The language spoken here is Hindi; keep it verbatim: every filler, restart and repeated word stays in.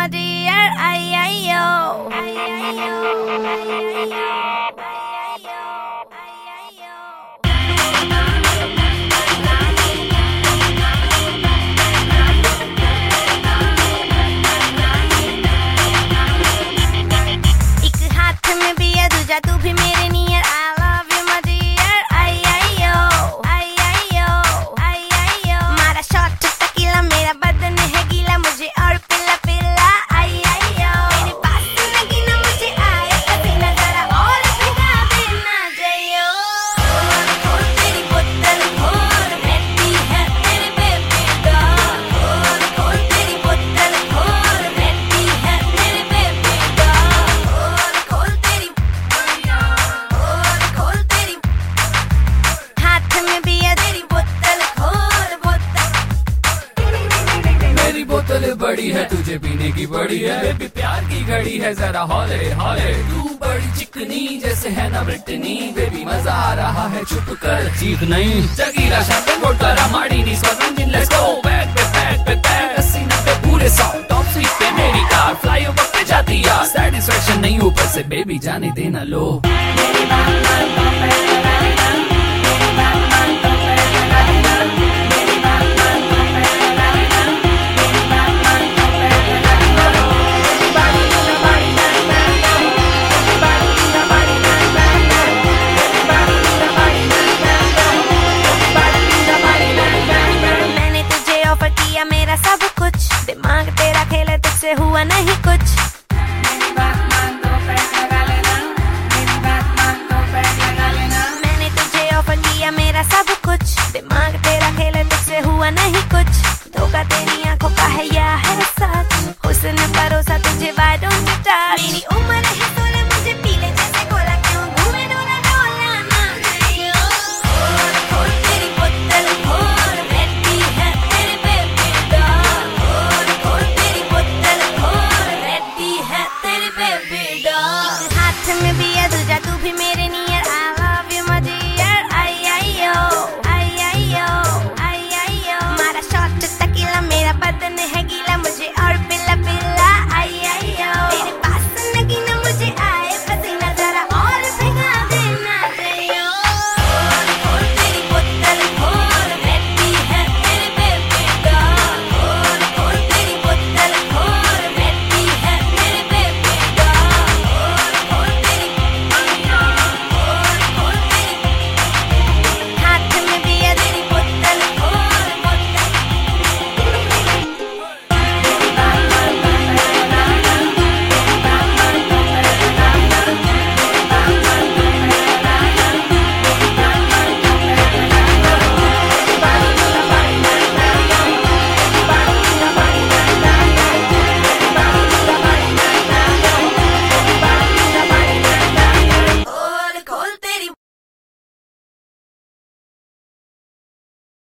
my dear. Ay, ay, yo. Ay, ay, yo. Ay, ay, yo. Ay, ay, yo. तू भी मेरे near I love you my dear. I I yo I I yo I I yo मारा शॉट टकीला मेरा बदन है गीला मुझे और पिला पिला आई आई यो मेरे पास लगी ना मुझे आए पसीना जरा और भिगा देना जयो खोल तेरी बोतल खोल बैठी है तेरे बेबी डॉल खोल खोल तेरी बोतल खोल बैठी है तेरे बेबी डॉल खोल खोल तेरी बोतल बड़ी है तुझे पीने की बड़ी है बेबी प्यार की घड़ी है जरा हौले हौले तू बड़ी चिकनी जैसे है ना ब्रिटनी बेबी मजा आ रहा है चुप कर चीख नहीं जगीरा शब्द मोटरा माड़ी नी song in let's go back पे बैक पे बैक अस्सी नब्बे पूरे सौ टॉप सीट पे मेरी कार फ्लाई ओवर पे जाती यार सैटिस्फैक्शन नहीं ऊपर से बेबी जाने देना लो मेरी बात